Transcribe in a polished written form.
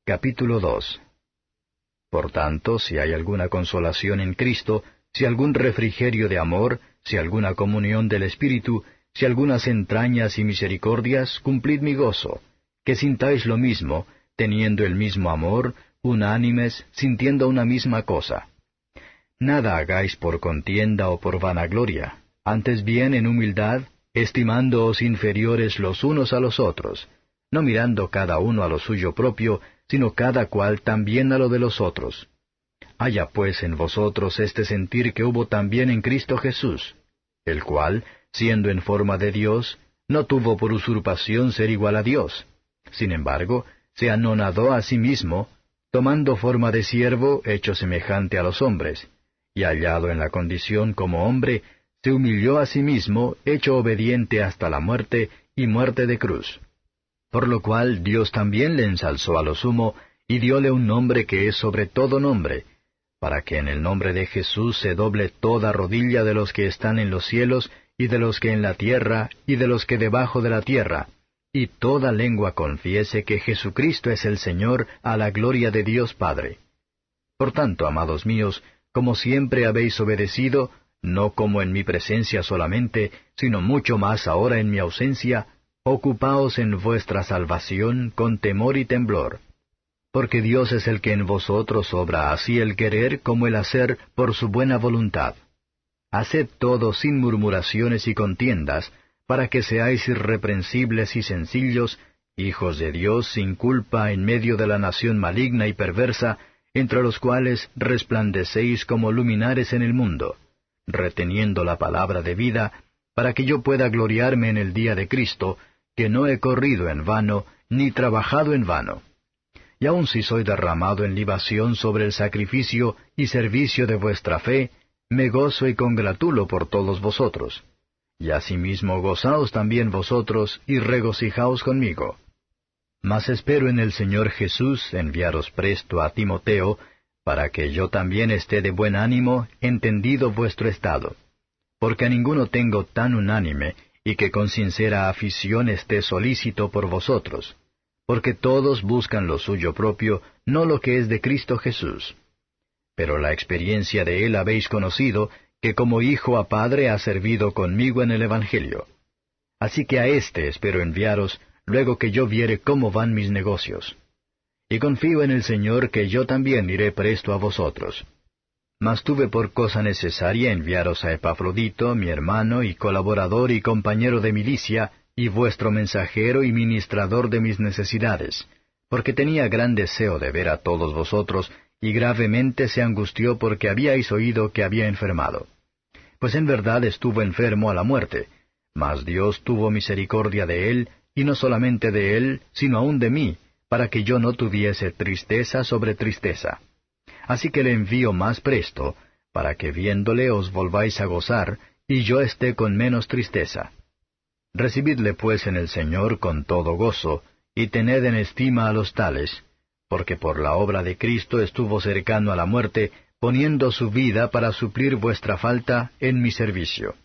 Capítulo 2. Por tanto, si hay alguna consolación en Cristo, si algún refrigerio de amor, si alguna comunión del Espíritu, si algunas entrañas y misericordias, cumplid mi gozo, que sintáis lo mismo, teniendo el mismo amor, unánimes, sintiendo una misma cosa. Nada hagáis por contienda o por vanagloria, antes bien en humildad, estimándoos inferiores los unos a los otros, no mirando cada uno a lo suyo propio, sino cada cual también a lo de los otros. Haya pues en vosotros este sentir que hubo también en Cristo Jesús, el cual, siendo en forma de Dios, no tuvo por usurpación ser igual a Dios. Sin embargo, se anonadó a sí mismo, tomando forma de siervo hecho semejante a los hombres, y hallado en la condición como hombre, se humilló a sí mismo, hecho obediente hasta la muerte, y muerte de cruz. Por lo cual Dios también le ensalzó a lo sumo, y dióle un nombre que es sobre todo nombre, para que en el nombre de Jesús se doble toda rodilla de los que están en los cielos, y de los que en la tierra, y de los que debajo de la tierra, y toda lengua confiese que Jesucristo es el Señor, a la gloria de Dios Padre. Por tanto, amados míos, como siempre habéis obedecido, no como en mi presencia solamente, sino mucho más ahora en mi ausencia, ocupaos en vuestra salvación con temor y temblor. Porque Dios es el que en vosotros obra así el querer como el hacer por su buena voluntad. Haced todo sin murmuraciones y contiendas, para que seáis irreprensibles y sencillos, hijos de Dios sin culpa en medio de la nación maligna y perversa, entre los cuales resplandecéis como luminares en el mundo, reteniendo la palabra de vida, para que yo pueda gloriarme en el día de Cristo, que no he corrido en vano, ni trabajado en vano. Y aun si soy derramado en libación sobre el sacrificio y servicio de vuestra fe, me gozo y congratulo por todos vosotros. Y asimismo gozaos también vosotros, y regocijaos conmigo. Mas espero en el Señor Jesús enviaros presto a Timoteo, para que yo también esté de buen ánimo, entendido vuestro estado. Porque a ninguno tengo tan unánime, y que con sincera afición esté solícito por vosotros. Porque todos buscan lo suyo propio, no lo que es de Cristo Jesús. Pero la experiencia de él habéis conocido, que como hijo a padre ha servido conmigo en el Evangelio. Así que a éste espero enviaros, luego que yo viere cómo van mis negocios. Y confío en el Señor que yo también iré presto a vosotros. Mas tuve por cosa necesaria enviaros a Epafrodito, mi hermano y colaborador y compañero de milicia, y vuestro mensajero y ministrador de mis necesidades, porque tenía gran deseo de ver a todos vosotros, y gravemente se angustió porque habíais oído que había enfermado. Pues en verdad estuvo enfermo a la muerte, mas Dios tuvo misericordia de él, y no solamente de él, sino aun de mí, para que yo no tuviese tristeza sobre tristeza. Así que le envío más presto, para que viéndole os volváis a gozar, y yo esté con menos tristeza. Recibidle pues en el Señor con todo gozo, y tened en estima a los tales, porque por la obra de Cristo estuvo cercano a la muerte, poniendo su vida para suplir vuestra falta en mi servicio.